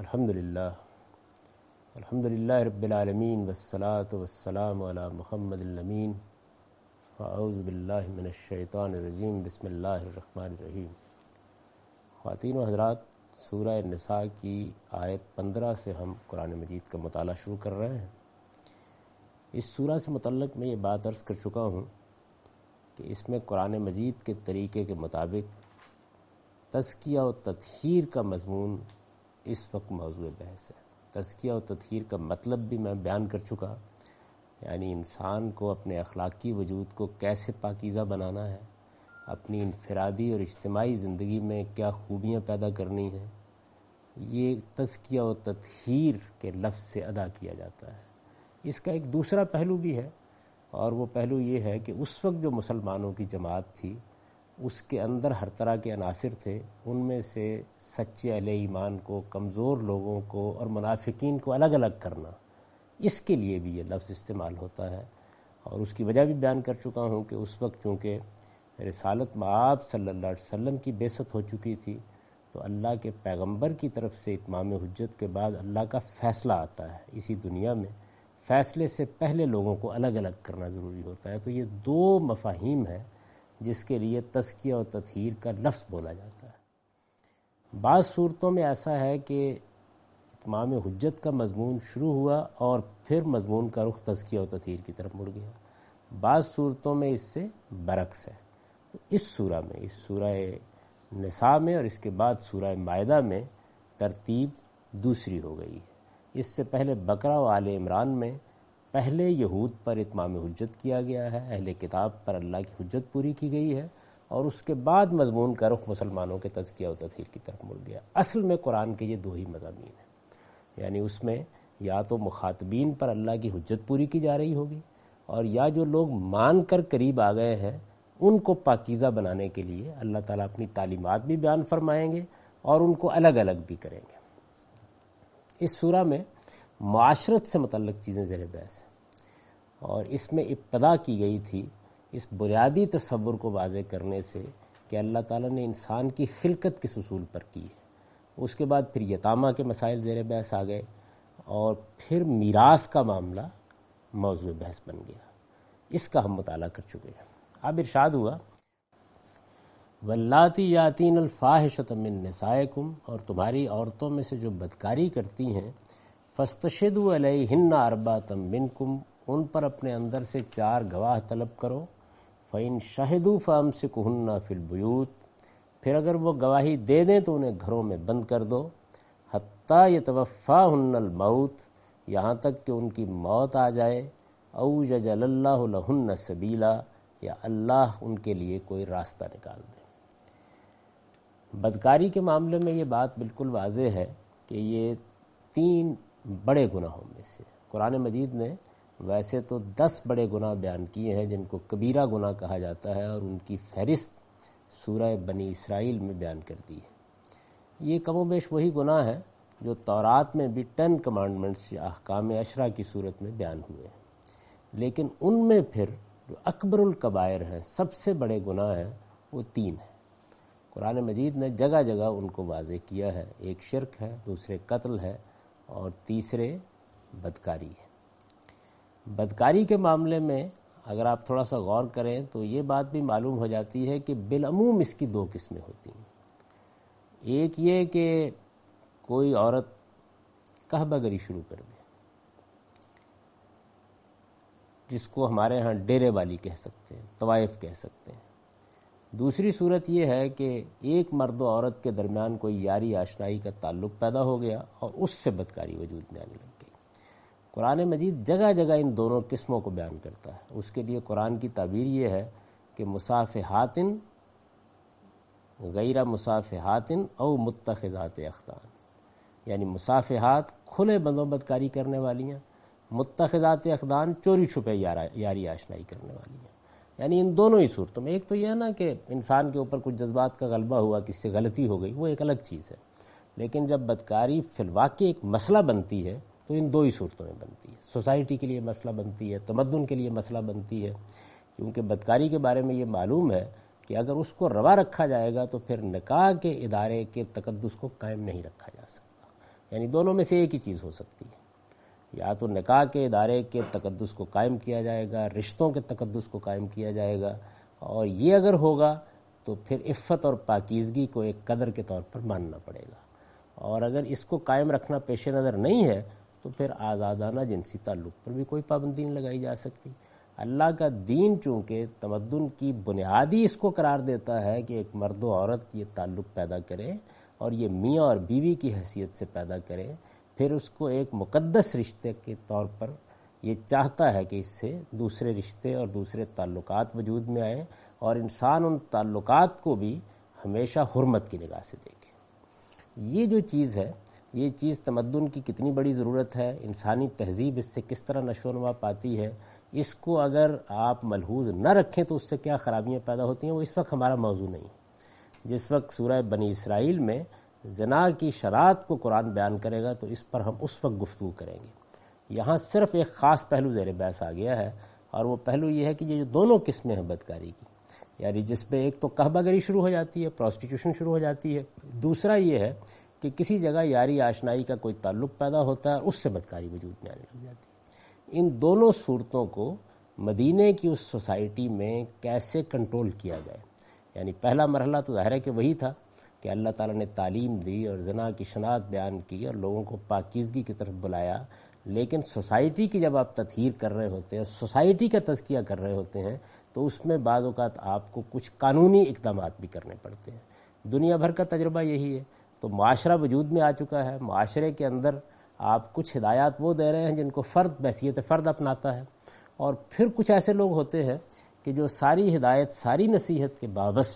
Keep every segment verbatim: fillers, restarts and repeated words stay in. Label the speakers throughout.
Speaker 1: الحمدللہ الحمدللہ رب العالمین والصلاة والسلام علی محمد الامین اعوذ باللہ من الشیطان الرجیم بسم اللہ الرحمن الرحیم۔ خواتین و حضرات، سورہ نساء کی آیت پندرہ سے ہم قرآن مجید کا مطالعہ شروع کر رہے ہیں۔ اس سورہ سے متعلق میں یہ بات عرض کر چکا ہوں کہ اس میں قرآن مجید کے طریقے کے مطابق تزکیہ و تطہیر کا مضمون اس وقت موضوع بحث ہے۔ تزکیہ و تطہیر کا مطلب بھی میں بیان کر چکا، یعنی انسان کو اپنے اخلاقی وجود کو کیسے پاکیزہ بنانا ہے، اپنی انفرادی اور اجتماعی زندگی میں کیا خوبیاں پیدا کرنی ہیں، یہ تزکیہ و تطہیر کے لفظ سے ادا کیا جاتا ہے۔ اس کا ایک دوسرا پہلو بھی ہے، اور وہ پہلو یہ ہے کہ اس وقت جو مسلمانوں کی جماعت تھی اس کے اندر ہر طرح کے عناصر تھے، ان میں سے سچے اہل ایمان کو، کمزور لوگوں کو اور منافقین کو الگ الگ کرنا، اس کے لیے بھی یہ لفظ استعمال ہوتا ہے۔ اور اس کی وجہ بھی بیان کر چکا ہوں کہ اس وقت چونکہ رسالت مآب صلی اللہ علیہ وسلم کی بعثت ہو چکی تھی، تو اللہ کے پیغمبر کی طرف سے اتمام حجت کے بعد اللہ کا فیصلہ آتا ہے اسی دنیا میں، فیصلے سے پہلے لوگوں کو الگ الگ کرنا ضروری ہوتا ہے۔ تو یہ دو مفاہیم ہیں جس کے لیے تزکیہ و تطہیر کا لفظ بولا جاتا ہے۔ بعض صورتوں میں ایسا ہے کہ اتمام حجت کا مضمون شروع ہوا اور پھر مضمون کا رخ تزکیہ و تطہیر کی طرف مڑ گیا، بعض صورتوں میں اس سے برعکس ہے۔ تو اس سورہ میں، اس سورہ نساء میں اور اس کے بعد سورہ مائدہ میں ترتیب دوسری ہو گئی ہے۔ اس سے پہلے بقرہ و آل عمران میں پہلے یہود پر اتمام حجت کیا گیا ہے، اہل کتاب پر اللہ کی حجت پوری کی گئی ہے، اور اس کے بعد مضمون کا رخ مسلمانوں کے تزکیہ و تطہیر کی طرف مڑ گیا۔ اصل میں قرآن کے یہ دو ہی مضامین ہیں، یعنی اس میں یا تو مخاطبین پر اللہ کی حجت پوری کی جا رہی ہوگی، اور یا جو لوگ مان کر قریب آ گئے ہیں ان کو پاکیزہ بنانے کے لیے اللہ تعالیٰ اپنی تعلیمات بھی بیان فرمائیں گے اور ان کو الگ الگ بھی کریں گے۔ اس سورہ میں معاشرت سے متعلق چیزیں زیر بحث ہیں، اور اس میں ابتدا کی گئی تھی اس بنیادی تصور کو واضح کرنے سے کہ اللہ تعالیٰ نے انسان کی خلقت کس اصول پر کی ہے۔ اس کے بعد پھر یتامہ کے مسائل زیر بحث آ گئے، اور پھر میراث کا معاملہ موضوع بحث بن گیا، اس کا ہم مطالعہ کر چکے ہیں۔ اب ارشاد ہوا واللاتی یاتین الفاحشۃ من نسائکم، اور تمہاری عورتوں میں سے جو بدکاری کرتی ہیں، فاستشہدوا علیہن اربعۃ منکم، ان پر اپنے اندر سے چار گواہ طلب کرو، فإن شہدوا فامسکوہن فی البیوت، پھر اگر وہ گواہی دے دیں تو انہیں گھروں میں بند کر دو، حتیٰ یتوفاہن الموت، یہاں تک کہ ان کی موت آ جائے، او یجعل اللہ لہن سبیلا، یا اللہ ان کے لیے کوئی راستہ نکال دے۔ بدکاری کے معاملے میں یہ بات بالکل واضح ہے کہ یہ تین بڑے گناہوں میں سے، قرآن مجید نے ویسے تو دس بڑے گناہ بیان کیے ہیں جن کو کبیرہ گناہ کہا جاتا ہے، اور ان کی فہرست سورہ بنی اسرائیل میں بیان کر دی ہے۔ یہ کم و بیش وہی گناہ ہے جو تورات میں بھی ٹین کمانڈمنٹس یا احکام عشرہ کی صورت میں بیان ہوئے ہیں، لیکن ان میں پھر جو اکبر الکبائر ہیں، سب سے بڑے گناہ ہیں، وہ تین ہیں۔ قرآن مجید نے جگہ جگہ ان کو واضح کیا ہے، ایک شرک ہے، دوسرے قتل ہے، اور تیسرے بدکاری ہے۔ بدکاری کے معاملے میں اگر آپ تھوڑا سا غور کریں تو یہ بات بھی معلوم ہو جاتی ہے کہ بالعموم اس کی دو قسمیں ہوتی ہیں۔ ایک یہ کہ کوئی عورت کعبہ گری شروع کر دے، جس کو ہمارے ہاں ڈیرے والی کہہ سکتے ہیں، طوائف کہہ سکتے ہیں۔ دوسری صورت یہ ہے کہ ایک مرد و عورت کے درمیان کوئی یاری آشنائی کا تعلق پیدا ہو گیا اور اس سے بدکاری وجود میں آنے لگ گئی۔ قرآن مجید جگہ جگہ ان دونوں قسموں کو بیان کرتا ہے۔ اس کے لیے قرآن کی تعبیر یہ ہے کہ مصافحات غیر مصافحات او متخذات اخدان، یعنی مصافحات کھلے بندوں بدکاری کرنے والی ہیں، متخذات اخدان چوری چھپے یاری آشنائی کرنے والی ہیں۔ یعنی ان دونوں ہی صورتوں میں، ایک تو یہ ہے نا کہ انسان کے اوپر کچھ جذبات کا غلبہ ہوا، کسی سے غلطی ہو گئی، وہ ایک الگ چیز ہے، لیکن جب بدکاری فی الواقع ایک مسئلہ بنتی ہے تو ان دو ہی صورتوں میں بنتی ہے۔ سوسائٹی کے لیے مسئلہ بنتی ہے، تمدن کے لیے مسئلہ بنتی ہے، کیونکہ بدکاری کے بارے میں یہ معلوم ہے کہ اگر اس کو روا رکھا جائے گا تو پھر نکاح کے ادارے کے تقدس کو قائم نہیں رکھا جا سکتا۔ یعنی دونوں میں سے ایک ہی چیز ہو سکتی ہے، یا تو نکاح کے ادارے کے تقدس کو قائم کیا جائے گا، رشتوں کے تقدس کو قائم کیا جائے گا، اور یہ اگر ہوگا تو پھر عفت اور پاکیزگی کو ایک قدر کے طور پر ماننا پڑے گا، اور اگر اس کو قائم رکھنا پیش نظر نہیں ہے تو پھر آزادانہ جنسی تعلق پر بھی کوئی پابندی نہیں لگائی جا سکتی۔ اللہ کا دین چونکہ تمدن کی بنیادی اس کو قرار دیتا ہے کہ ایک مرد و عورت یہ تعلق پیدا کرے اور یہ میاں اور بیوی کی حیثیت سے پیدا کرے، پھر اس کو ایک مقدس رشتے کے طور پر یہ چاہتا ہے کہ اس سے دوسرے رشتے اور دوسرے تعلقات وجود میں آئیں، اور انسان ان تعلقات کو بھی ہمیشہ حرمت کی نگاہ سے دیکھے۔ یہ جو چیز ہے، یہ چیز تمدن کی کتنی بڑی ضرورت ہے، انسانی تہذیب اس سے کس طرح نشو و نما پاتی ہے، اس کو اگر آپ ملحوظ نہ رکھیں تو اس سے کیا خرابیاں پیدا ہوتی ہیں، وہ اس وقت ہمارا موضوع نہیں ہے۔ جس وقت سورہ بنی اسرائیل میں زنا کی شرائط کو قرآن بیان کرے گا تو اس پر ہم اس وقت گفتگو کریں گے۔ یہاں صرف ایک خاص پہلو زیر بحث آ گیا ہے، اور وہ پہلو یہ ہے کہ یہ جو دونوں قسمیں ہیں بدکاری کی، یعنی جس میں ایک تو قحبہ گری شروع ہو جاتی ہے، پروسٹیٹیوشن شروع ہو جاتی ہے، دوسرا یہ ہے کہ کسی جگہ یاری آشنائی کا کوئی تعلق پیدا ہوتا ہے اور اس سے بدکاری وجود میں آنے لگ جاتی ہے۔ ان دونوں صورتوں کو مدینے کی اس سوسائٹی میں کیسے کنٹرول کیا جائے، یعنی پہلا مرحلہ تو ظاہر ہے کہ وہی تھا کہ اللہ تعالیٰ نے تعلیم دی اور زنا کی شناعت بیان کی اور لوگوں کو پاکیزگی کی طرف بلایا، لیکن سوسائٹی کی جب آپ تطہیر کر رہے ہوتے ہیں، سوسائٹی کا تزکیہ کر رہے ہوتے ہیں، تو اس میں بعض اوقات آپ کو کچھ قانونی اقدامات بھی کرنے پڑتے ہیں۔ دنیا بھر کا تجربہ یہی ہے، تو معاشرہ وجود میں آ چکا ہے، معاشرے کے اندر آپ کچھ ہدایات وہ دے رہے ہیں جن کو فرد بحیثیت فرد اپناتا ہے، اور پھر کچھ ایسے لوگ ہوتے ہیں کہ جو ساری ہدایت ساری نصیحت کے باوجود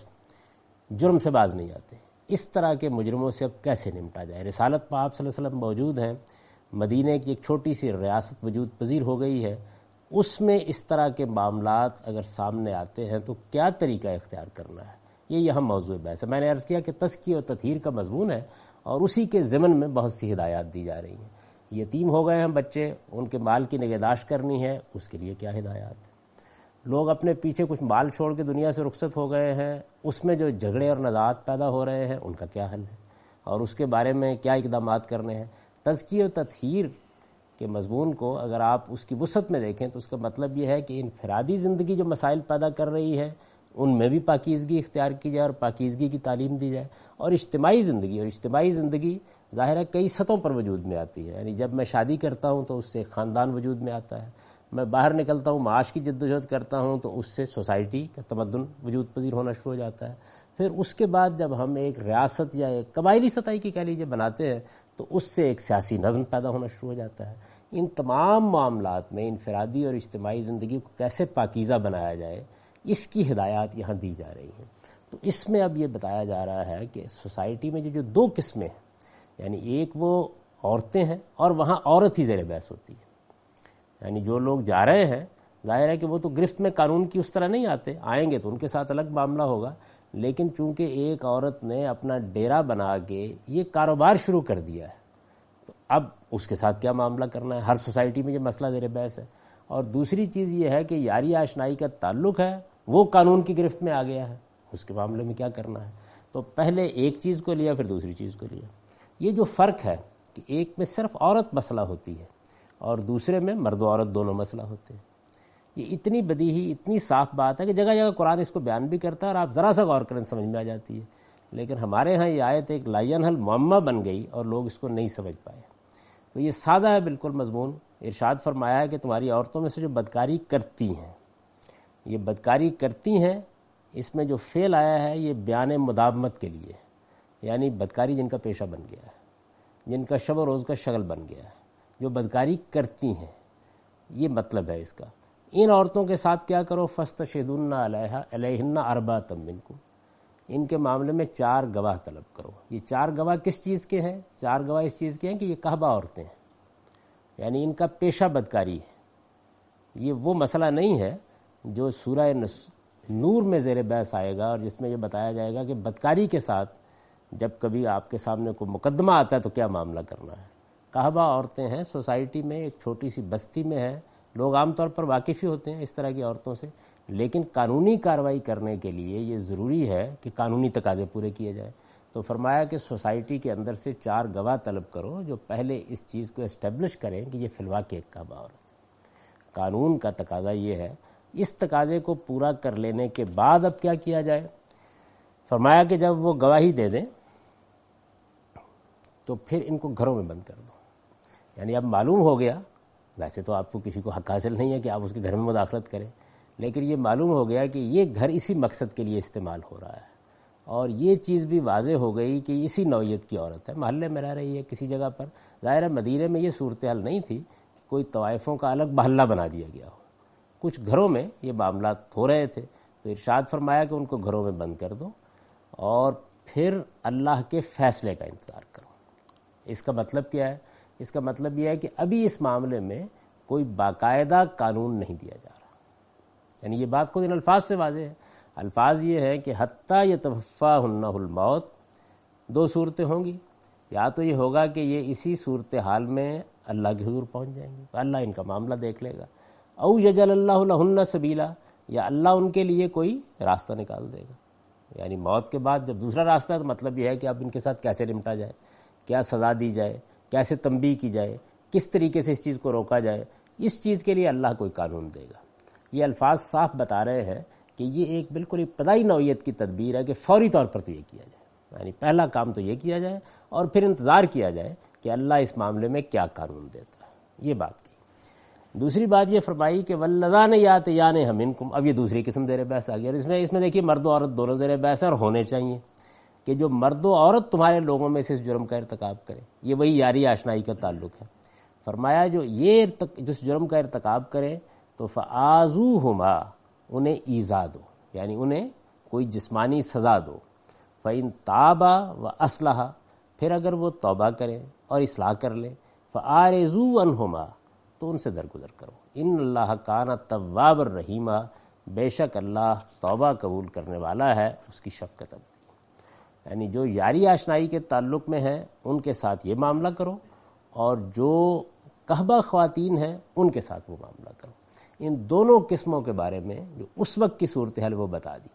Speaker 1: جرم سے باز نہیں آتے۔ اس طرح کے مجرموں سے اب کیسے نمٹا جائے؟ رسالت میں آپ صلی اللہ علیہ وسلم موجود ہیں، مدینے کی ایک چھوٹی سی ریاست وجود پذیر ہو گئی ہے، اس میں اس طرح کے معاملات اگر سامنے آتے ہیں تو کیا طریقہ اختیار کرنا ہے، یہ یہاں موضوع بحث ہے۔ میں نے عرض کیا کہ تزکیہ و تطہیر کا مضمون ہے، اور اسی کے ضمن میں بہت سی ہدایات دی جا رہی ہیں۔ یتیم ہو گئے ہیں بچے، ان کے مال کی نگہداشت کرنی ہے، اس کے لیے کیا ہدایات ہے؟ لوگ اپنے پیچھے کچھ مال چھوڑ کے دنیا سے رخصت ہو گئے ہیں، اس میں جو جھگڑے اور نزاعات پیدا ہو رہے ہیں ان کا کیا حل ہے، اور اس کے بارے میں کیا اقدامات کرنے ہیں؟ تزکیہ و تطہیر کے مضمون کو اگر آپ اس کی وسعت میں دیکھیں تو اس کا مطلب یہ ہے کہ انفرادی زندگی جو مسائل پیدا کر رہی ہے ان میں بھی پاکیزگی اختیار کی جائے اور پاکیزگی کی تعلیم دی جائے، اور اجتماعی زندگی اور اجتماعی زندگی ظاہر ہے کئی سطحوں پر وجود میں آتی ہے، یعنی جب میں شادی کرتا ہوں تو اس سے خاندان وجود میں آتا ہے، میں باہر نکلتا ہوں معاش کی جدوجہد کرتا ہوں تو اس سے سوسائٹی کا تمدن وجود پذیر ہونا شروع ہو جاتا ہے، پھر اس کے بعد جب ہم ایک ریاست یا ایک قبائلی سطح کی کہہ لیجیے بناتے ہیں تو اس سے ایک سیاسی نظم پیدا ہونا شروع ہو جاتا ہے۔ ان تمام معاملات میں انفرادی اور اجتماعی زندگی کو کیسے پاکیزہ بنایا جائے، اس کی ہدایات یہاں دی جا رہی ہیں۔ تو اس میں اب یہ بتایا جا رہا ہے کہ سوسائٹی میں جو جو دو قسمیں ہیں، یعنی ایک وہ عورتیں ہیں اور وہاں عورت ہی زیر بحث ہوتی ہے، یعنی جو لوگ جا رہے ہیں ظاہر ہے کہ وہ تو گرفت میں قانون کی اس طرح نہیں آتے، آئیں گے تو ان کے ساتھ الگ معاملہ ہوگا، لیکن چونکہ ایک عورت نے اپنا ڈیرا بنا کے یہ کاروبار شروع کر دیا ہے تو اب اس کے ساتھ کیا معاملہ کرنا ہے، ہر سوسائٹی میں یہ مسئلہ زیر بحث ہے۔ اور دوسری چیز یہ ہے کہ یاری آشنائی کا تعلق ہے وہ قانون کی گرفت میں آ گیا ہے، اس کے معاملے میں کیا کرنا ہے؟ تو پہلے ایک چیز کو لیا پھر دوسری چیز کو لیا۔ یہ جو فرق ہے کہ ایک میں صرف عورت مسئلہ ہوتی ہے اور دوسرے میں مرد و عورت دونوں مسئلہ ہوتے ہیں، یہ اتنی بدیہی اتنی صاف بات ہے کہ جگہ جگہ قرآن اس کو بیان بھی کرتا ہے اور آپ ذرا سا غور کریں سمجھ میں آ جاتی ہے، لیکن ہمارے ہاں یہ آیت ایک لا ینحل معمہ بن گئی اور لوگ اس کو نہیں سمجھ پائے۔ تو یہ سادہ ہے بالکل مضمون، ارشاد فرمایا ہے کہ تمہاری عورتوں میں سے جو بدکاری کرتی ہیں، یہ بدکاری کرتی ہیں، اس میں جو فعل آیا ہے یہ بیان مداومت کے لیے، یعنی بدکاری جن کا پیشہ بن گیا ہے، جن کا شب و روز کا شغل بن گیا ہے، جو بدکاری کرتی ہیں، یہ مطلب ہے اس کا۔ ان عورتوں کے ساتھ کیا کرو؟ فاستشہدن علیہا علیہن اربعۃ منکم، ان کے معاملے میں چار گواہ طلب کرو۔ یہ چار گواہ کس چیز کے ہیں؟ چار گواہ اس چیز کے ہیں کہ یہ قحبہ عورتیں ہیں، یعنی ان کا پیشہ بدکاری ہے۔ یہ وہ مسئلہ نہیں ہے جو سورہ نور میں زیر بحث آئے گا اور جس میں یہ بتایا جائے گا کہ بدکاری کے ساتھ جب کبھی آپ کے سامنے کوئی مقدمہ آتا ہے تو کیا معاملہ کرنا ہے۔ قحبہ عورتیں ہیں، سوسائٹی میں ایک چھوٹی سی بستی میں ہیں، لوگ عام طور پر واقف ہی ہوتے ہیں اس طرح کی عورتوں سے، لیکن قانونی کارروائی کرنے کے لیے یہ ضروری ہے کہ قانونی تقاضے پورے کیے جائیں۔ تو فرمایا کہ سوسائٹی کے اندر سے چار گواہ طلب کرو جو پہلے اس چیز کو اسٹیبلش کریں کہ یہ فی الواقع ایک کعبہ عورت ہے۔ قانون کا تقاضا یہ ہے، اس تقاضے کو پورا کر لینے کے بعد اب کیا کیا جائے؟ فرمایا کہ جب وہ گواہی دے دیں تو پھر ان کو گھروں میں بند کر دو۔ یعنی اب معلوم ہو گیا، ویسے تو آپ کو کسی کو حق حاصل نہیں ہے کہ آپ اس کے گھر میں مداخلت کریں، لیکن یہ معلوم ہو گیا کہ یہ گھر اسی مقصد کے لیے استعمال ہو رہا ہے، اور یہ چیز بھی واضح ہو گئی کہ اسی نوعیت کی عورت ہے، محلے میں رہ رہی ہے کسی جگہ پر۔ ظاہر ہے مدینے میں یہ صورتحال نہیں تھی کہ کوئی طوائفوں کا الگ محلہ بنا دیا گیا ہو، کچھ گھروں میں یہ معاملات ہو رہے تھے، تو ارشاد فرمایا کہ ان کو گھروں میں بند کر دو اور پھر اللہ کے فیصلے کا انتظار کرو۔ اس کا مطلب کیا ہے؟ اس کا مطلب یہ ہے کہ ابھی اس معاملے میں کوئی باقاعدہ قانون نہیں دیا جا رہا، یعنی یہ بات خود ان الفاظ سے واضح ہے۔ الفاظ یہ ہے کہ حتیٰ یتوفاہن الموت، دو صورتیں ہوں گی، یا تو یہ ہوگا کہ یہ اسی صورتحال میں اللہ کے حضور پہنچ جائیں گے، اللہ ان کا معاملہ دیکھ لے گا، او یجعل اللہ لہن سبیلا، یا اللہ ان کے لیے کوئی راستہ نکال دے گا۔ یعنی موت کے بعد جب دوسرا راستہ ہے تو مطلب یہ ہے کہ اب ان کے ساتھ کیسے نمٹا جائے، کیا سزا دی جائے، کیسے تنبیہ کی جائے، کس طریقے سے اس چیز کو روکا جائے، اس چیز کے لیے اللہ کوئی قانون دے گا۔ یہ الفاظ صاف بتا رہے ہیں کہ یہ ایک بالکل ابتدائی نوعیت کی تدبیر ہے کہ فوری طور پر تو یہ کیا جائے، یعنی پہلا کام تو یہ کیا جائے اور پھر انتظار کیا جائے کہ اللہ اس معاملے میں کیا قانون دیتا ہے۔ یہ بات کی۔ دوسری بات یہ فرمائی کہ واللذان یاتیان منکم، اب یہ دوسری قسم زیر بحث آ گئی، اور اس میں اس میں دیکھیے مرد و عورت دونوں زیر بحث اور ہونے چاہیے کہ جو مرد و عورت تمہارے لوگوں میں سے اس جرم کا ارتکاب کرے، یہ وہی یاری آشنائی کا تعلق ہے۔ فرمایا جو یہ جس جرم کا ارتکاب کرے تو فآذوہما، انہیں ایذا دو، یعنی انہیں کوئی جسمانی سزا دو۔ فإن تابا وأصلحا، پھر اگر وہ توبہ کریں اور اصلاح کر لیں، فأعرضوا عنہما، تو ان سے درگزر کرو۔ ان اللہ کان توابا رحیما، بے شک اللہ توبہ قبول کرنے والا ہے، اس کی شفقت اب۔ یعنی جو یاری آشنائی کے تعلق میں ہیں ان کے ساتھ یہ معاملہ کرو، اور جو قحبہ خواتین ہیں ان کے ساتھ وہ معاملہ کرو۔ ان دونوں قسموں کے بارے میں جو اس وقت کی صورتحال وہ بتا دی۔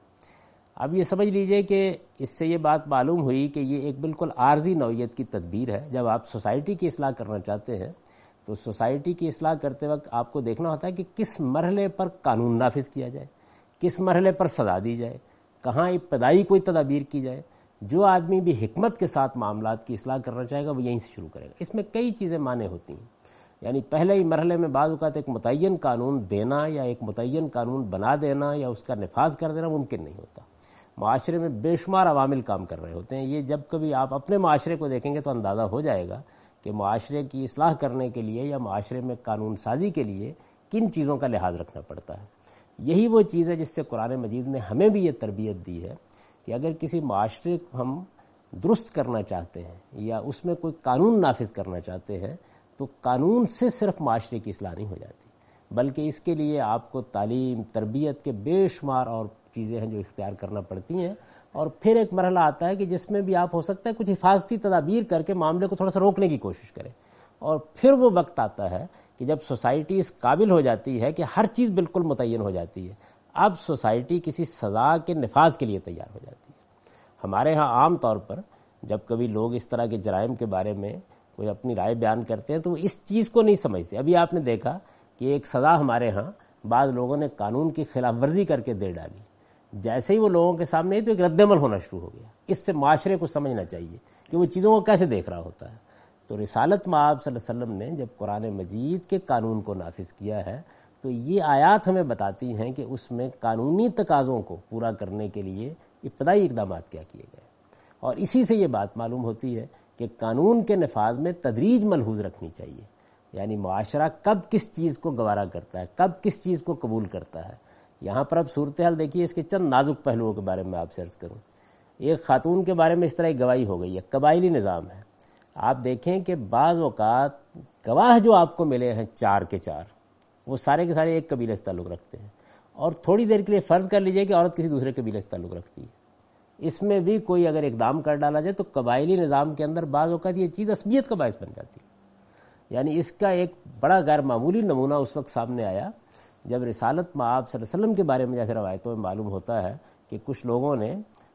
Speaker 1: اب یہ سمجھ لیجئے کہ اس سے یہ بات معلوم ہوئی کہ یہ ایک بالکل عارضی نوعیت کی تدبیر ہے۔ جب آپ سوسائٹی کی اصلاح کرنا چاہتے ہیں تو سوسائٹی کی اصلاح کرتے وقت آپ کو دیکھنا ہوتا ہے کہ کس مرحلے پر قانون نافذ کیا جائے، کس مرحلے پر سزا دی جائے، کہاں ابتدائی کوئی تدابیر کی جائے۔ جو آدمی بھی حکمت کے ساتھ معاملات کی اصلاح کرنا چاہے گا وہ یہیں سے شروع کرے گا۔ اس میں کئی چیزیں مانے ہوتی ہیں، یعنی پہلے ہی مرحلے میں بعض اوقات ایک متعین قانون دینا یا ایک متعین قانون بنا دینا یا اس کا نفاذ کر دینا ممکن نہیں ہوتا۔ معاشرے میں بے شمار عوامل کام کر رہے ہوتے ہیں۔ یہ جب کبھی آپ اپنے معاشرے کو دیکھیں گے تو اندازہ ہو جائے گا کہ معاشرے کی اصلاح کرنے کے لیے یا معاشرے میں قانون سازی کے لیے کن چیزوں کا لحاظ رکھنا پڑتا ہے۔ یہی وہ چیز ہے جس سے قرآن مجید نے ہمیں بھی یہ تربیت دی ہے کہ اگر کسی معاشرے کو ہم درست کرنا چاہتے ہیں یا اس میں کوئی قانون نافذ کرنا چاہتے ہیں تو قانون سے صرف معاشرے کی اصلاح نہیں ہو جاتی، بلکہ اس کے لیے آپ کو تعلیم، تربیت کے بے شمار اور چیزیں ہیں جو اختیار کرنا پڑتی ہیں، اور پھر ایک مرحلہ آتا ہے کہ جس میں بھی آپ ہو سکتا ہے کچھ حفاظتی تدابیر کر کے معاملے کو تھوڑا سا روکنے کی کوشش کریں، اور پھر وہ وقت آتا ہے کہ جب سوسائٹی اس قابل ہو جاتی ہے کہ ہر چیز بالکل متعین ہو جاتی ہے، اب سوسائٹی کسی سزا کے نفاذ کے لیے تیار ہو جاتی ہے۔ ہمارے ہاں عام طور پر جب کبھی لوگ اس طرح کے جرائم کے بارے میں کوئی اپنی رائے بیان کرتے ہیں تو وہ اس چیز کو نہیں سمجھتے۔ ابھی آپ نے دیکھا کہ ایک سزا ہمارے ہاں بعض لوگوں نے قانون کی خلاف ورزی کر کے دے ڈالی، جیسے ہی وہ لوگوں کے سامنے تو ایک رد عمل ہونا شروع ہو گیا۔ اس سے معاشرے کو سمجھنا چاہیے کہ وہ چیزوں کو کیسے دیکھ رہا ہوتا ہے۔ تو رسالت مآب صلی اللہ علیہ وسلم نے جب قرآن مجید کے قانون کو نافذ کیا ہے تو یہ آیات ہمیں بتاتی ہیں کہ اس میں قانونی تقاضوں کو پورا کرنے کے لیے ابتدائی اقدامات کیا کیے گئے، اور اسی سے یہ بات معلوم ہوتی ہے کہ قانون کے نفاذ میں تدریج ملحوظ رکھنی چاہیے، یعنی معاشرہ کب کس چیز کو گوارا کرتا ہے، کب کس چیز کو قبول کرتا ہے۔ یہاں پر اب صورتحال دیکھیے، اس کے چند نازک پہلوؤں کے بارے میں آپ سے عرض کروں۔ ایک خاتون کے بارے میں اس طرح ایک گواہی ہو گئی ہے، قبائلی نظام ہے۔ آپ دیکھیں کہ بعض اوقات گواہ جو آپ کو ملے ہیں چار کے چار، وہ سارے کے سارے ایک قبیلے سے تعلق رکھتے ہیں، اور تھوڑی دیر کے لیے فرض کر لیجئے کہ عورت کسی دوسرے قبیلے سے تعلق رکھتی ہے، اس میں بھی کوئی اگر اقدام کر ڈالا جائے تو قبائلی نظام کے اندر بعض اوقات یہ چیز عصبیت کا باعث بن جاتی ہے۔ یعنی اس کا ایک بڑا غیر معمولی نمونہ اس وقت سامنے آیا جب رسالت مآب صلی اللہ علیہ وسلم کے بارے میں جیسے روایتوں میں معلوم ہوتا ہے کہ کچھ لوگوں نے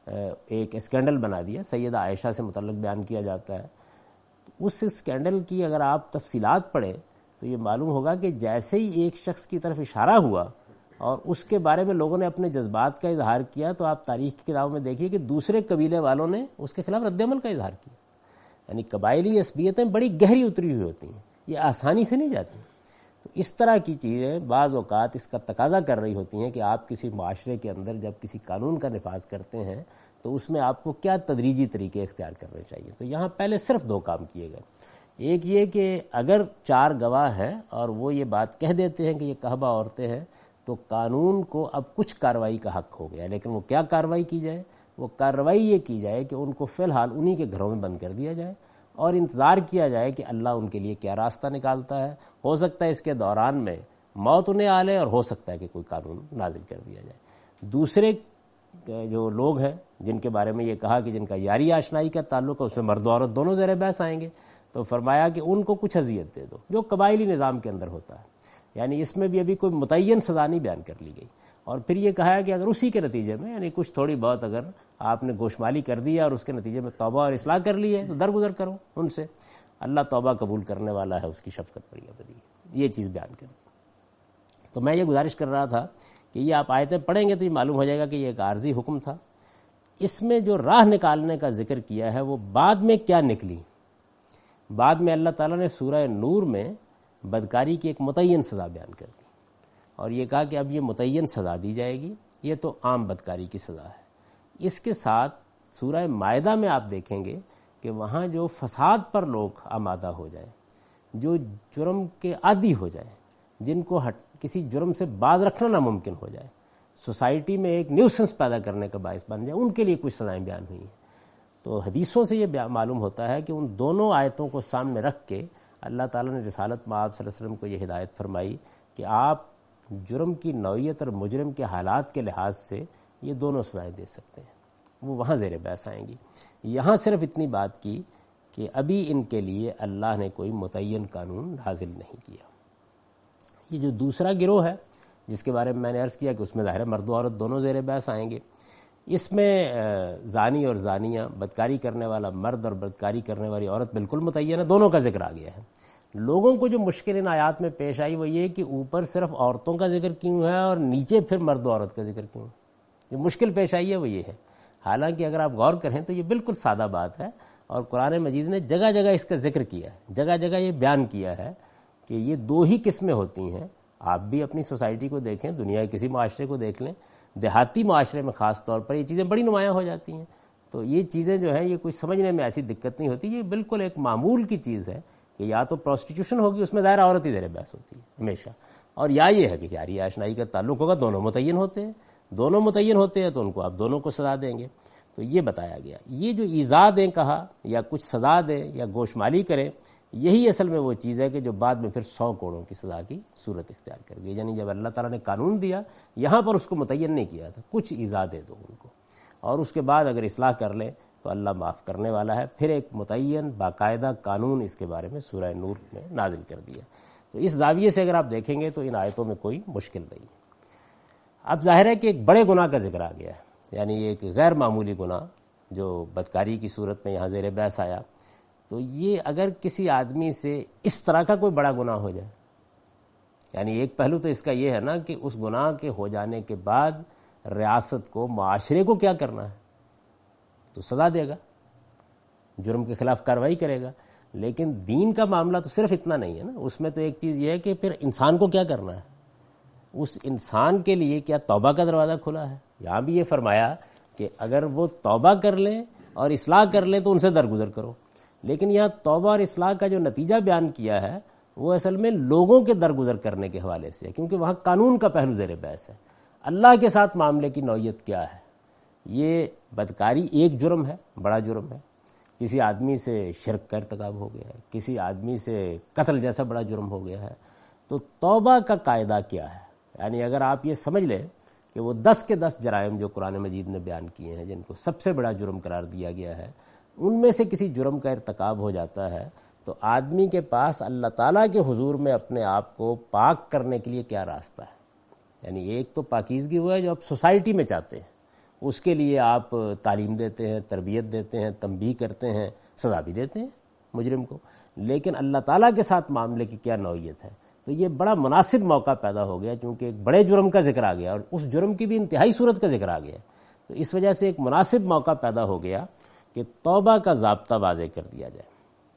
Speaker 1: ایک اسکینڈل بنا دیا، سیدہ عائشہ سے متعلق بیان کیا جاتا ہے. اس اسکینڈل کی اگر آپ تفصیلات پڑھیں تو یہ معلوم ہوگا کہ جیسے ہی ایک شخص کی طرف اشارہ ہوا اور اس کے بارے میں لوگوں نے اپنے جذبات کا اظہار کیا، تو آپ تاریخ کی کتابوں میں دیکھیے کہ دوسرے قبیلے والوں نے اس کے خلاف رد عمل کا اظہار کیا. یعنی قبائلی عصبیتیں بڑی گہری اتری ہوئی ہوتی ہیں، یہ آسانی سے نہیں جاتی. تو اس طرح کی چیزیں بعض اوقات اس کا تقاضا کر رہی ہوتی ہیں کہ آپ کسی معاشرے کے اندر جب کسی قانون کا نفاذ کرتے ہیں تو اس میں آپ کو کیا تدریجی طریقے اختیار کرنے چاہیے. تو یہاں پہلے صرف دو کام کیے گئے. ایک یہ کہ اگر چار گواہ ہیں اور وہ یہ بات کہہ دیتے ہیں کہ یہ قحبہ عورتیں ہیں تو قانون کو اب کچھ کارروائی کا حق ہو گیا. لیکن وہ کیا کارروائی کی جائے؟ وہ کارروائی یہ کی جائے کہ ان کو فی الحال انہی کے گھروں میں بند کر دیا جائے اور انتظار کیا جائے کہ اللہ ان کے لیے کیا راستہ نکالتا ہے. ہو سکتا ہے اس کے دوران میں موت انہیں آ لے اور ہو سکتا ہے کہ کوئی قانون نازل کر دیا جائے. دوسرے جو لوگ ہیں جن کے بارے میں یہ کہا کہ جن کا یاری آشنائی کا تعلق ہے اس میں مرد و عورت دونوں زیر بحث آئیں گے، تو فرمایا کہ ان کو کچھ اذیت دے دو جو قبائلی نظام کے اندر ہوتا ہے. یعنی اس میں بھی ابھی کوئی متعین سزا نہیں بیان کر لی گئی. اور پھر یہ کہا ہے کہ اگر اسی کے نتیجے میں یعنی کچھ تھوڑی بہت اگر آپ نے گوشمالی کر دیا اور اس کے نتیجے میں توبہ اور اصلاح کر لی ہے تو درگزر کرو ان سے، اللہ توبہ قبول کرنے والا ہے، اس کی شفقت بڑی ابدی ہے. یہ چیز بیان کر دی. تو میں یہ گزارش کر رہا تھا کہ یہ آپ آیتیں پڑھیں گے تو یہ معلوم ہو جائے گا کہ یہ ایک عارضی حکم تھا. اس میں جو راہ نکالنے کا ذکر کیا ہے وہ بعد میں کیا نکلی. بعد میں اللہ تعالیٰ نے سورہ نور میں بدکاری کی ایک متعین سزا بیان کر دی اور یہ کہا کہ اب یہ متعین سزا دی جائے گی. یہ تو عام بدکاری کی سزا ہے. اس کے ساتھ سورہ مائدہ میں آپ دیکھیں گے کہ وہاں جو فساد پر لوگ آمادہ ہو جائیں، جو جرم کے عادی ہو جائیں، جن کو ہٹ کسی جرم سے باز رکھنا ناممکن ہو جائے، سوسائٹی میں ایک نیوسنس پیدا کرنے کا باعث بن جائے، ان کے لیے کچھ سزائیں بیان ہوئی ہیں. تو حدیثوں سے یہ معلوم ہوتا ہے کہ ان دونوں آیتوں کو سامنے رکھ کے اللہ تعالیٰ نے رسالت مآب صلی اللہ علیہ وسلم کو یہ ہدایت فرمائی کہ آپ جرم کی نوعیت اور مجرم کے حالات کے لحاظ سے یہ دونوں سزائیں دے سکتے ہیں. وہ وہاں زیر بحث آئیں گی. یہاں صرف اتنی بات کی کہ ابھی ان کے لیے اللہ نے کوئی متعین قانون نازل نہیں کیا. یہ جو دوسرا گروہ ہے جس کے بارے میں میں نے عرض کیا کہ اس میں ظاہر ہے مرد و عورت دونوں زیر بحث آئیں گے. اس میں زانی اور زانیہ، بدکاری کرنے والا مرد اور بدکاری کرنے والی عورت بالکل متعین ہے، دونوں کا ذکر آ گیا ہے. لوگوں کو جو مشکل ان آیات میں پیش آئی وہ یہ کہ اوپر صرف عورتوں کا ذکر کیوں ہے اور نیچے پھر مرد و عورت کا ذکر کیوں. جو مشکل پیش آئی ہے وہ یہ ہے. حالانکہ اگر آپ غور کریں تو یہ بالکل سادہ بات ہے اور قرآن مجید نے جگہ جگہ اس کا ذکر کیا ہے، جگہ جگہ یہ بیان کیا ہے کہ یہ دو ہی قسمیں ہوتی ہیں. آپ بھی اپنی سوسائٹی کو دیکھیں، دنیا کے کسی معاشرے کو دیکھ لیں، دیہاتی معاشرے میں خاص طور پر یہ چیزیں بڑی نمایاں ہو جاتی ہیں. تو یہ چیزیں جو ہیں یہ کوئی سمجھنے میں ایسی دقت نہیں ہوتی. یہ بالکل ایک معمول کی چیز ہے کہ یا تو پروسٹیٹیوشن ہوگی، اس میں ظاہر عورت ہی زیر بحث ہوتی ہے ہمیشہ، اور یا یہ ہے کہ یاری آشنائی کا تعلق ہوگا، دونوں متعین ہوتے ہیں. دونوں متعین ہوتے ہیں تو ان کو آپ دونوں کو سزا دیں گے. تو یہ بتایا گیا. یہ جو ایذا دیں کہا یا کچھ سزا دیں یا گوشمالی کریں، یہی اصل میں وہ چیز ہے کہ جو بعد میں پھر سو کوڑوں کی سزا کی صورت اختیار کر گئی. یعنی جب اللہ تعالیٰ نے قانون دیا یہاں پر اس کو متعین نہیں کیا تھا، کچھ ایذا دے دو ان کو، اور اس کے بعد اگر اصلاح کر لیں تو اللہ معاف کرنے والا ہے. پھر ایک متعین باقاعدہ قانون اس کے بارے میں سورہ نور میں نازل کر دیا. تو اس زاویے سے اگر آپ دیکھیں گے تو ان آیتوں میں کوئی مشکل نہیں. اب ظاہر ہے کہ ایک بڑے گناہ کا ذکر آ گیا ہے، یعنی ایک غیر معمولی گناہ جو بدکاری کی صورت میں یہاں زیر بحث آیا. تو یہ اگر کسی آدمی سے اس طرح کا کوئی بڑا گناہ ہو جائے، یعنی ایک پہلو تو اس کا یہ ہے نا کہ اس گناہ کے ہو جانے کے بعد ریاست کو، معاشرے کو کیا کرنا ہے، تو سزا دے گا، جرم کے خلاف کارروائی کرے گا. لیکن دین کا معاملہ تو صرف اتنا نہیں ہے نا، اس میں تو ایک چیز یہ ہے کہ پھر انسان کو کیا کرنا ہے، اس انسان کے لیے کیا توبہ کا دروازہ کھلا ہے. یہاں بھی یہ فرمایا کہ اگر وہ توبہ کر لیں اور اصلاح کر لیں تو ان سے درگزر کرو. لیکن یہاں توبہ اور اصلاح کا جو نتیجہ بیان کیا ہے وہ اصل میں لوگوں کے درگزر کرنے کے حوالے سے ہے، کیونکہ وہاں قانون کا پہلو زیر بحث ہے. اللہ کے ساتھ معاملے کی نوعیت کیا ہے. یہ بدکاری ایک جرم ہے، بڑا جرم ہے. کسی آدمی سے شرک کا ارتکاب ہو گیا ہے، کسی آدمی سے قتل جیسا بڑا جرم ہو گیا ہے. تو توبہ کا قاعدہ کیا ہے؟ یعنی اگر آپ یہ سمجھ لیں کہ وہ دس کے دس جرائم جو قرآن مجید نے بیان کیے ہیں جن کو سب سے بڑا جرم قرار دیا گیا ہے، ان میں سے کسی جرم کا ارتکاب ہو جاتا ہے تو آدمی کے پاس اللہ تعالیٰ کے حضور میں اپنے آپ کو پاک کرنے کے لیے کیا راستہ ہے. یعنی ایک تو پاکیزگی وہ ہے جو آپ سوسائٹی میں چاہتے ہیں، اس کے لیے آپ تعلیم دیتے ہیں، تربیت دیتے ہیں، تنبیہ کرتے ہیں، سزا بھی دیتے ہیں مجرم کو، لیکن اللہ تعالیٰ کے ساتھ معاملے کی کیا نوعیت ہے؟ تو یہ بڑا مناسب موقع پیدا ہو گیا، چونکہ ایک بڑے جرم کا ذکر آ گیا اور اس جرم کی بھی انتہائی صورت کا ذکر آ گیا، تو اس وجہ سے ایک مناسب موقع پیدا ہو گیا کہ توبہ کا ضابطہ واضح کر دیا جائے۔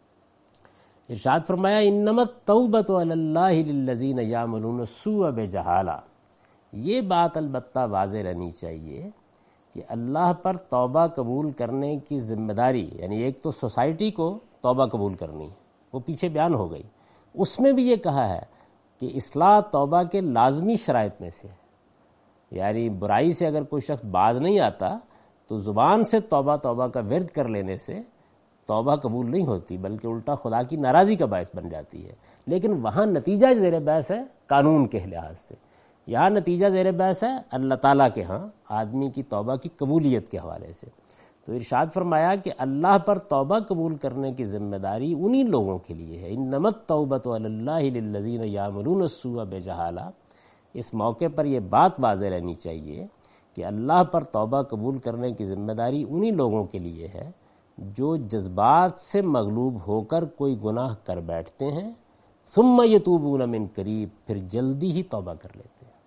Speaker 1: ارشاد فرمایا انما التوبۃ علی اللہ للذین یعملون السوء بجہالہ، یہ بات البتہ واضح رہنی چاہیے کہ اللہ پر توبہ قبول کرنے کی ذمہ داری، یعنی ایک تو سوسائٹی کو توبہ قبول کرنی، وہ پیچھے بیان ہو گئی، اس میں بھی یہ کہا ہے کہ اصلاح توبہ کے لازمی شرائط میں سے، یعنی برائی سے اگر کوئی شخص باز نہیں آتا تو زبان سے توبہ توبہ کا ورد کر لینے سے توبہ قبول نہیں ہوتی، بلکہ الٹا خدا کی ناراضی کا باعث بن جاتی ہے۔ لیکن وہاں نتیجہ زیر بحث ہے قانون کے لحاظ سے، یہاں نتیجہ زیر بحث ہے اللہ تعالیٰ کے ہاں آدمی کی توبہ کی قبولیت کے حوالے سے۔ تو ارشاد فرمایا کہ اللہ پر توبہ قبول کرنے کی ذمہ داری انہی لوگوں کے لیے ہے، انما التوبۃ علی اللہ للذین یعملون السوء بجہالہ۔ اس موقع پر یہ بات واضح رہنی چاہیے کہ اللہ پر توبہ قبول کرنے کی ذمہ داری انہی لوگوں کے لیے ہے جو جذبات سے مغلوب ہو کر کوئی گناہ کر بیٹھتے ہیں، ثم یتوبون من قریب، پھر جلدی ہی توبہ کر لیتے ہیں۔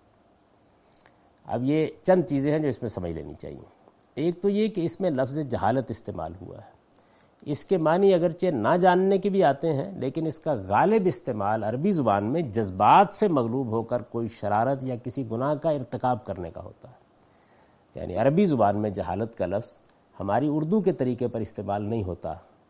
Speaker 1: اب یہ چند چیزیں ہیں جو اس میں سمجھ لینی چاہیے۔ ایک تو یہ کہ اس میں لفظ جہالت استعمال ہوا ہے، اس کے معنی اگرچہ نہ جاننے کے بھی آتے ہیں، لیکن اس کا غالب استعمال عربی زبان میں جذبات سے مغلوب ہو کر کوئی شرارت یا کسی گناہ کا ارتکاب کرنے کا ہوتا ہے۔ یعنی عربی زبان میں جہالت کا لفظ ہماری اردو کے طریقے پر استعمال نہیں ہوتا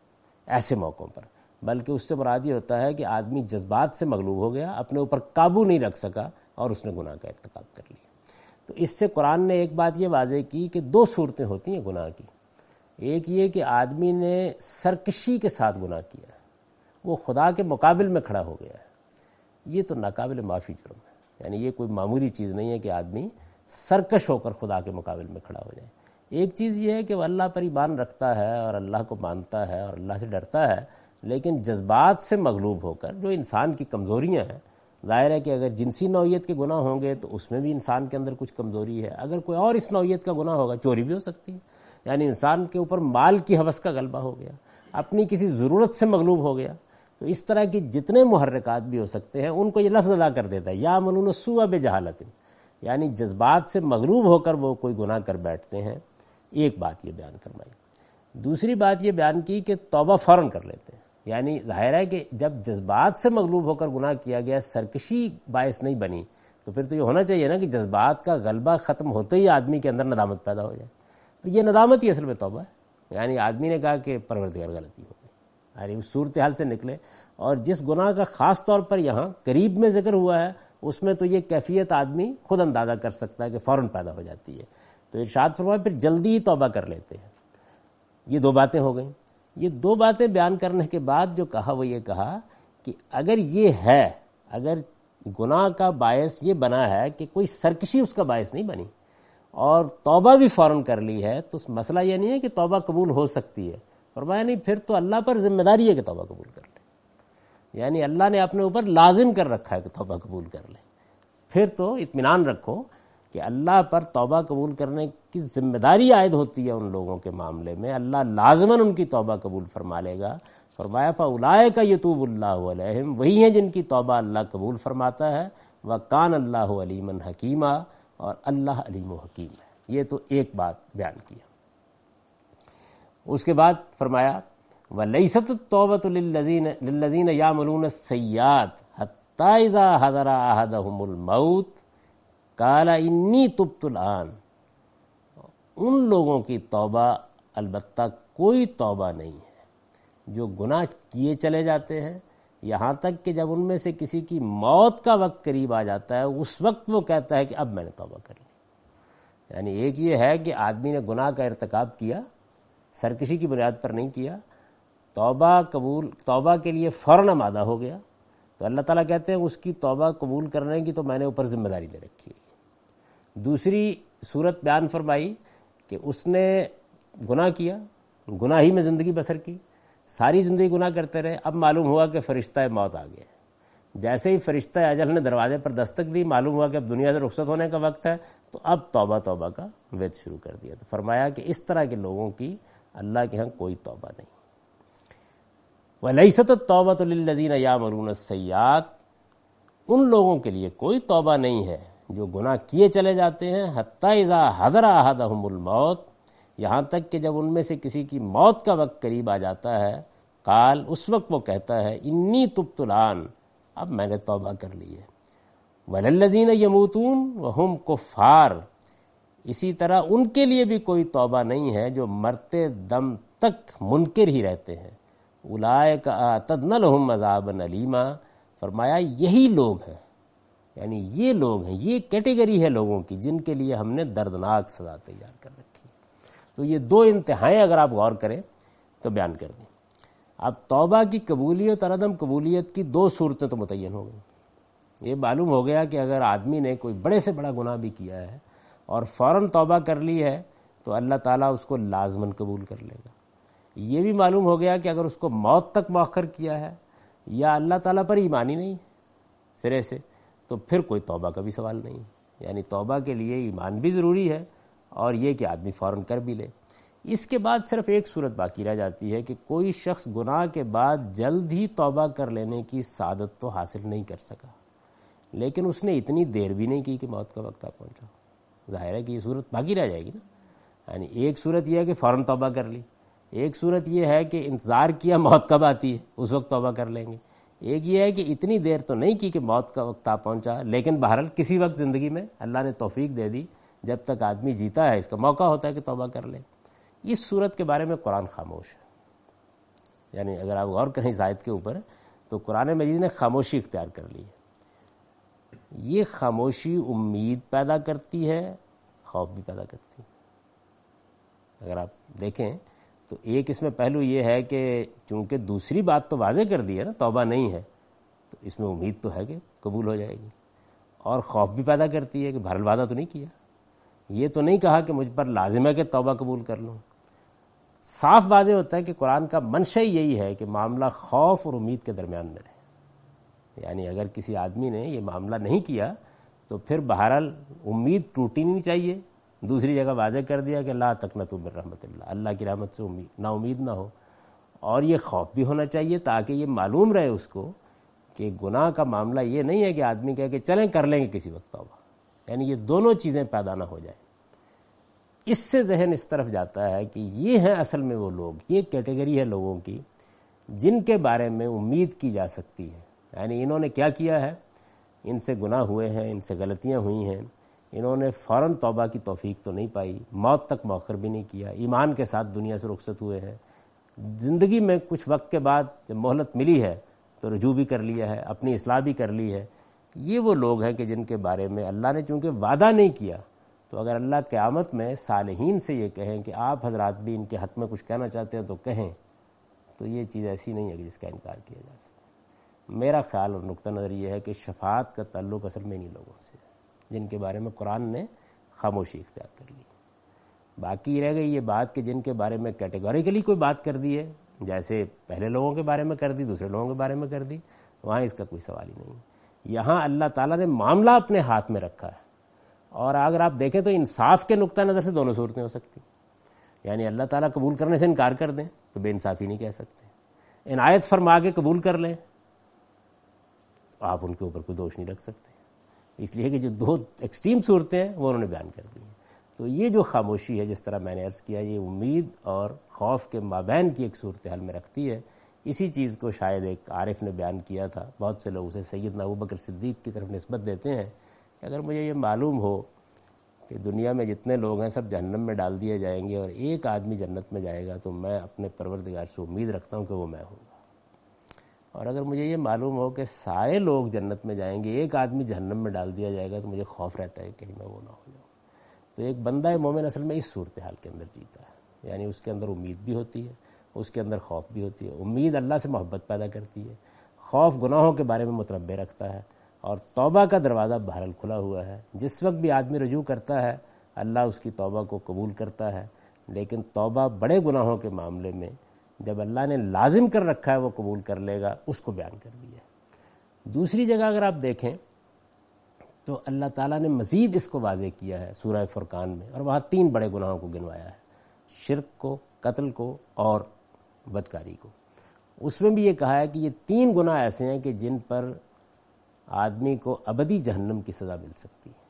Speaker 1: ایسے موقعوں پر، بلکہ اس سے مراد یہ ہوتا ہے کہ آدمی جذبات سے مغلوب ہو گیا، اپنے اوپر قابو نہیں رکھ سکا اور اس نے گناہ کا ارتکاب کر لیا۔ تو اس سے قرآن نے ایک بات یہ واضح کی کہ دو صورتیں ہوتی ہیں گناہ کی، ایک یہ کہ آدمی نے سرکشی کے ساتھ گناہ کیا ہے، وہ خدا کے مقابل میں کھڑا ہو گیا ہے، یہ تو ناقابل معافی جرم ہے، یعنی یہ کوئی معمولی چیز نہیں ہے کہ آدمی سرکش ہو کر خدا کے مقابل میں کھڑا ہو جائے۔ ایک چیز یہ ہے کہ وہ اللہ پر ایمان رکھتا ہے اور اللہ کو مانتا ہے اور اللہ سے ڈرتا ہے، لیکن جذبات سے مغلوب ہو کر، جو انسان کی کمزوریاں ہیں، ظاہر ہے کہ اگر جنسی نوعیت کے گناہ ہوں گے تو اس میں بھی انسان کے اندر کچھ کمزوری ہے، اگر کوئی اور اس نوعیت کا گناہ ہوگا، چوری بھی ہو سکتی ہے، یعنی انسان کے اوپر مال کی ہوس کا غلبہ ہو گیا، اپنی کسی ضرورت سے مغلوب ہو گیا، تو اس طرح کی جتنے محرکات بھی ہو سکتے ہیں ان کو یہ لفظ ادا کر دیتا ہے یعملون السوء بجہالۃ، یعنی جذبات سے مغلوب ہو کر وہ کوئی گناہ کر بیٹھتے ہیں۔ ایک بات یہ بیان فرمائی۔ دوسری بات یہ بیان کی کہ توبہ فوراً کر لیتے ہیں، یعنی ظاہر ہے کہ جب جذبات سے مغلوب ہو کر گناہ کیا گیا، سرکشی باعث نہیں بنی، تو پھر تو یہ ہونا چاہیے نا کہ جذبات کا غلبہ ختم ہوتے ہی آدمی کے اندر ندامت پیدا ہو جائے، تو یہ ندامت ہی اصل میں توبہ ہے۔ یعنی آدمی نے کہا کہ پروردگار غلطی ہو گئی، یعنی اس صورتحال سے نکلے، اور جس گناہ کا خاص طور پر یہاں قریب میں ذکر ہوا ہے اس میں تو یہ کیفیت آدمی خود اندازہ کر سکتا ہے کہ فوراً پیدا ہو جاتی ہے۔ تو ارشاد فرمایا پھر جلدی ہی توبہ کر لیتے ہیں۔ یہ دو باتیں ہو گئیں۔ یہ دو باتیں بیان کرنے کے بعد جو کہا وہ یہ کہا کہ اگر یہ ہے، اگر گناہ کا باعث یہ بنا ہے کہ کوئی سرکشی اس کا باعث نہیں بنی اور توبہ بھی فوراً کر لی ہے، تو مسئلہ یہ نہیں ہے کہ توبہ قبول ہو سکتی ہے، فرمایا نہیں، پھر تو اللہ پر ذمہ داری ہے کہ توبہ قبول کر لے، یعنی اللہ نے اپنے اوپر لازم کر رکھا ہے کہ توبہ قبول کر لے۔ پھر تو اطمینان رکھو کہ اللہ پر توبہ قبول کرنے کی ذمہ داری عائد ہوتی ہے ان لوگوں کے معاملے میں، اللہ لازماً ان کی توبہ قبول فرما لے گا۔ فرمایا فَأُولَٰئِکَ یتوب اللہ علیہم، وہی ہیں جن کی توبہ اللہ قبول فرماتا ہے، وَكَانَ اللَّهُ عَلِيمًا حَكِيمًا، اور اللہ علیم و حکیم ہے۔ یہ تو ایک بات بیان کیا۔ اس کے بعد فرمایا وَلَيْسَتِ التَّوْبَةُ لِلَّذِينَ لِلَّذِينَ يَعْمَلُونَ السَّيِّئَاتِ حَتَّىٰ إِذَا حَضَرَ أَحَدَهُمُ الْمَوْتُ قَالَ إِنِّي تُبْتُ الْآنَ، ان لوگوں کی توبہ البتہ کوئی توبہ نہیں ہے جو گناہ کیے چلے جاتے ہیں یہاں تک کہ جب ان میں سے کسی کی موت کا وقت قریب آ جاتا ہے اس وقت وہ کہتا ہے کہ اب میں نے توبہ کر لی۔ یعنی ایک یہ ہے کہ آدمی نے گناہ کا ارتکاب کیا، سرکشی کی بنیاد پر نہیں کیا، توبہ قبول توبہ کے لیے فوراً آمادہ ہو گیا، تو اللہ تعالیٰ کہتے ہیں اس کی توبہ قبول کرنے کی تو میں نے اوپر ذمہ داری لے رکھی ہے۔ دوسری صورت بیان فرمائی کہ اس نے گناہ کیا، گناہ ہی میں زندگی بسر کی، ساری زندگی گناہ کرتے رہے، اب معلوم ہوا کہ فرشتہ موت آ گیا، جیسے ہی فرشتہ اجل نے دروازے پر دستک دی، معلوم ہوا کہ اب دنیا سے رخصت ہونے کا وقت ہے، تو اب توبہ توبہ کا وید شروع کر دیا۔ تو فرمایا کہ اس طرح کے لوگوں کی اللہ کے ہاں کوئی توبہ نہیں۔ وَلَيْسَتِ التَّوْبَةُ لِلَّذِينَ يَعْمَلُونَ السَّيِّئَاتِ، ان لوگوں کے لیے کوئی توبہ نہیں ہے جو گناہ کیے چلے جاتے ہیں، حَتَّى إِذَا حَضَرَ أَحَدَهُمُ الْمَوْتُ، یہاں تک کہ جب ان میں سے کسی کی موت کا وقت قریب آ جاتا ہے، قال، اس وقت وہ کہتا ہے، انی تبت الآن، اب میں نے توبہ کر لی ہے۔ وَلَلَّذِينَ يَمُوتُونَ وَهُمْ كُفَّارٌ، اسی طرح ان کے لیے بھی کوئی توبہ نہیں ہے جو مرتے دم تک منکر ہی رہتے ہیں۔ اولئک اعتدنا لهم عذابا الیما، فرمایا یہی لوگ ہیں، یعنی یہ لوگ ہیں، یہ کیٹیگری ہے لوگوں کی جن کے لیے ہم نے دردناک سزا تیار کر رکھی ہے۔ تو یہ دو انتہائیں اگر آپ غور کریں تو بیان کر دیں۔ اب توبہ کی قبولیت اور عدم قبولیت کی دو صورتیں تو متعین ہو گئی۔ یہ معلوم ہو گیا کہ اگر آدمی نے کوئی بڑے سے بڑا گناہ بھی کیا ہے اور فوراً توبہ کر لی ہے تو اللہ تعالیٰ اس کو لازماً قبول کر لے گا۔ یہ بھی معلوم ہو گیا کہ اگر اس کو موت تک مؤخر کیا ہے یا اللہ تعالیٰ پر ایمان ہی نہیں سرے سے، تو پھر کوئی توبہ کا بھی سوال نہیں۔ یعنی توبہ کے لیے ایمان بھی ضروری ہے اور یہ کہ آدمی فوراً کر بھی لے۔ اس کے بعد صرف ایک صورت باقی رہ جاتی ہے کہ کوئی شخص گناہ کے بعد جلد ہی توبہ کر لینے کی سعادت تو حاصل نہیں کر سکا، لیکن اس نے اتنی دیر بھی نہیں کی کہ موت کا وقت آ پہنچا۔ ظاہر ہے کہ یہ صورت باقی رہ جائے گی نا۔ یعنی ایک صورت یہ ہے کہ فوراً توبہ کر لی، ایک صورت یہ ہے کہ انتظار کیا موت کب آتی ہے اس وقت توبہ کر لیں گے، ایک یہ ہے کہ اتنی دیر تو نہیں کی کہ موت کا وقت آ پہنچا، لیکن بہرحال کسی وقت زندگی میں اللہ نے توفیق دے دی، جب تک آدمی جیتا ہے اس کا موقع ہوتا ہے کہ توبہ کر لے۔ اس صورت کے بارے میں قرآن خاموش ہے۔ یعنی اگر آپ غور کریں اس آیت کے اوپر تو قرآن مجید نے خاموشی اختیار کر لی ہے۔ یہ خاموشی امید پیدا کرتی ہے، خوف بھی پیدا کرتی ہے۔ اگر آپ دیکھیں تو ایک اس میں پہلو یہ ہے کہ چونکہ دوسری بات تو واضح کر دی ہے نا، توبہ نہیں ہے، تو اس میں امید تو ہے کہ قبول ہو جائے گی، اور خوف بھی پیدا کرتی ہے کہ بہرحال وعدہ تو نہیں کیا، یہ تو نہیں کہا کہ مجھ پر لازم ہے کہ توبہ قبول کر لوں۔ صاف واضح ہوتا ہے کہ قرآن کا منشا یہی ہے کہ معاملہ خوف اور امید کے درمیان میں رہے۔ یعنی اگر کسی آدمی نے یہ معاملہ نہیں کیا تو پھر بہرحال امید ٹوٹی نہیں چاہیے۔ دوسری جگہ واضح کر دیا کہ لا تقنطوا من رحمت اللہ، اللہ کی رحمت سے امید نا امید نہ ہو، اور یہ خوف بھی ہونا چاہیے تاکہ یہ معلوم رہے اس کو کہ گناہ کا معاملہ یہ نہیں ہے کہ آدمی کہے کہ چلیں کر لیں گے کسی وقت توبہ، یعنی یہ دونوں چیزیں پیدا نہ ہو جائیں۔ اس سے ذہن اس طرف جاتا ہے کہ یہ ہیں اصل میں وہ لوگ، یہ کیٹیگری ہے لوگوں کی جن کے بارے میں امید کی جا سکتی ہے۔ یعنی انہوں نے کیا کیا ہے، ان سے گناہ ہوئے ہیں، ان سے غلطیاں ہوئی ہیں، انہوں نے فوراً توبہ کی توفیق تو نہیں پائی، موت تک مؤخر بھی نہیں کیا، ایمان کے ساتھ دنیا سے رخصت ہوئے ہیں، زندگی میں کچھ وقت کے بعد جب مہلت ملی ہے تو رجوع بھی کر لیا ہے، اپنی اصلاح بھی کر لی ہے۔ یہ وہ لوگ ہیں کہ جن کے بارے میں اللہ نے چونکہ وعدہ نہیں کیا، تو اگر اللہ قیامت میں صالحین سے یہ کہیں کہ آپ حضرات بھی ان کے حق میں کچھ کہنا چاہتے ہیں تو کہیں، تو یہ چیز ایسی نہیں ہے جس کا انکار کیا جا سکے۔ میرا خیال اور نقطہ نظر یہ ہے کہ شفاعت کا تعلق اصل میں انہی لوگوں سے ہے جن کے بارے میں قرآن نے خاموشی اختیار کر لی۔ باقی رہ گئی یہ بات کہ جن کے بارے میں کیٹیگوریکلی کوئی بات کر دی ہے، جیسے پہلے لوگوں کے بارے میں کر دی، دوسرے لوگوں کے بارے میں کر دی، وہاں اس کا کوئی سوال ہی نہیں۔ یہاں اللہ تعالیٰ نے معاملہ اپنے ہاتھ میں رکھا ہے، اور اگر آپ دیکھیں تو انصاف کے نقطہ نظر سے دونوں صورتیں ہو سکتی، یعنی اللہ تعالیٰ قبول کرنے سے انکار کر دیں تو بے انصافی نہیں کہہ سکتے، عنایت فرما کے قبول کر لیں آپ ان کے اوپر کوئی دوش نہیں رکھ سکتے، اس لیے کہ جو دو ایکسٹریم صورتیں ہیں وہ انہوں نے بیان کر دی ہیں۔ تو یہ جو خاموشی ہے، جس طرح میں نے عرض کیا، یہ امید اور خوف کے مابین کی ایک صورتحال میں رکھتی ہے۔ اسی چیز کو شاید ایک عارف نے بیان کیا تھا، بہت سے لوگ اسے سیدنا ابوبکر صدیق کی طرف نسبت دیتے ہیں کہ اگر مجھے یہ معلوم ہو کہ دنیا میں جتنے لوگ ہیں سب جہنم میں ڈال دیے جائیں گے اور ایک آدمی جنت میں جائے گا، تو میں اپنے پروردگار سے امید رکھتا ہوں کہ وہ میں ہوں گا، اور اگر مجھے یہ معلوم ہو کہ سارے لوگ جنت میں جائیں گے، ایک آدمی جہنم میں ڈال دیا جائے گا، تو مجھے خوف رہتا ہے کہ کہیں میں وہ نہ ہو جاؤں۔ تو ایک بندہ مومن اصل میں اس صورتحال کے اندر جیتا ہے، یعنی اس کے اندر امید بھی ہوتی ہے، اس کے اندر خوف بھی ہوتی ہے۔ امید اللہ سے محبت پیدا کرتی ہے، خوف گناہوں کے بارے میں متربع رکھتا ہے، اور توبہ کا دروازہ بہرحال کھلا ہوا ہے۔ جس وقت بھی آدمی رجوع کرتا ہے اللہ اس کی توبہ کو قبول کرتا ہے، لیکن توبہ بڑے گناہوں کے معاملے میں جب اللہ نے لازم کر رکھا ہے وہ قبول کر لے گا، اس کو بیان کر دیا۔ دوسری جگہ اگر آپ دیکھیں تو اللہ تعالیٰ نے مزید اس کو واضح کیا ہے سورہ فرقان میں، اور وہاں تین بڑے گناہوں کو گنوایا ہے، شرک کو، قتل کو اور بدکاری کو۔ اس میں بھی یہ کہا ہے کہ یہ تین گناہ ایسے ہیں کہ جن پر آدمی کو ابدی جہنم کی سزا مل سکتی ہے،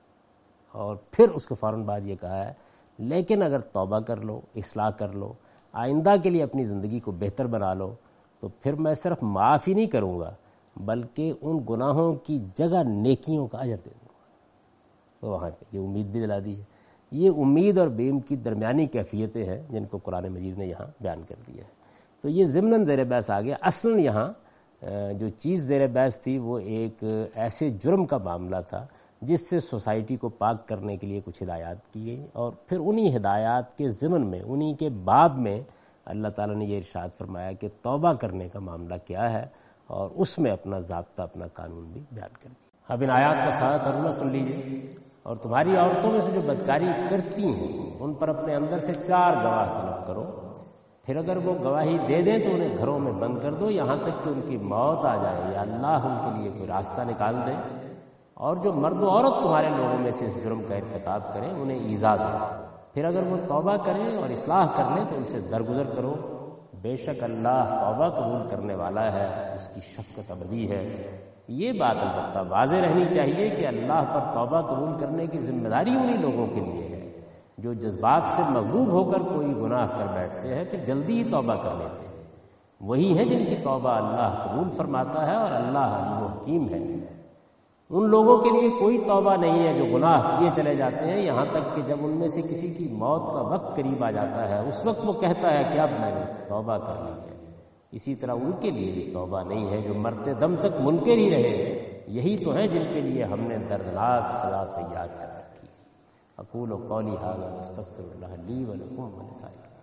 Speaker 1: اور پھر اس کے فوراً بعد یہ کہا ہے لیکن اگر توبہ کر لو، اصلاح کر لو، آئندہ کے لیے اپنی زندگی کو بہتر بنا لو، تو پھر میں صرف معاف ہی نہیں کروں گا بلکہ ان گناہوں کی جگہ نیکیوں کا اجر دے دوں گا۔ تو وہاں پہ یہ امید بھی دلا دی ہے۔ یہ امید اور بیم کی درمیانی کیفیتیں ہیں جن کو قرآن مجید نے یہاں بیان کر دیا ہے۔ تو یہ ضمناً زیر بحث آ گیا۔ اصلاً یہاں جو چیز زیر بحث تھی وہ ایک ایسے جرم کا معاملہ تھا جس سے سوسائٹی کو پاک کرنے کے لیے کچھ ہدایات کی گئی، اور پھر انہی ہدایات کے ضمن میں، انہی کے باب میں اللہ تعالیٰ نے یہ ارشاد فرمایا کہ توبہ کرنے کا معاملہ کیا ہے، اور اس میں اپنا ضابطہ، اپنا قانون بھی بیان کر دیا۔ اب ان آیات کا سارا ترجمہ سن لیجیے۔ اور تمہاری عورتوں میں سے جو بدکاری کرتی ہیں ان پر اپنے اندر سے چار گواہ طلب کرو، پھر اگر وہ گواہی دے دیں تو انہیں گھروں میں بند کر دو یہاں تک کہ ان کی موت آ جائے یا اللہ ان کے لیے کوئی راستہ نکال دے۔ اور جو مرد و عورت تمہارے لوگوں میں سے اس جرم کا ارتکاب کریں انہیں ایذا دو، پھر اگر وہ توبہ کریں اور اصلاح کر لیں تو ان سے درگزر کرو، بے شک اللہ توبہ قبول کرنے والا ہے، اس کی شفقت ابدی ہے۔ یہ بات البتہ واضح رہنی چاہیے کہ اللہ پر توبہ قبول کرنے کی ذمہ داری انہی لوگوں کے لیے ہے جو جذبات سے مغلوب ہو کر کوئی گناہ کر بیٹھتے ہیں پھر جلدی ہی توبہ کر لیتے ہیں، وہی ہیں جن کی توبہ اللہ قبول فرماتا ہے، اور اللہ علیم و حکیم ہے۔ ان لوگوں کے لیے کوئی توبہ نہیں ہے جو گناہ کیے چلے جاتے ہیں یہاں تک کہ جب ان میں سے کسی کی موت کا وقت قریب آ جاتا ہے اس وقت وہ کہتا ہے کہ اب میں نے توبہ کر لی ہے۔ اسی طرح ان کے لیے بھی توبہ نہیں ہے جو مرتے دم تک منکر ہی رہے، یہی تو ہیں جن کے لیے ہم نے دردناک سزا تیار کر رکھی۔ اقول قولی ھذا واستغفر اللہ لی ولکم ولسائر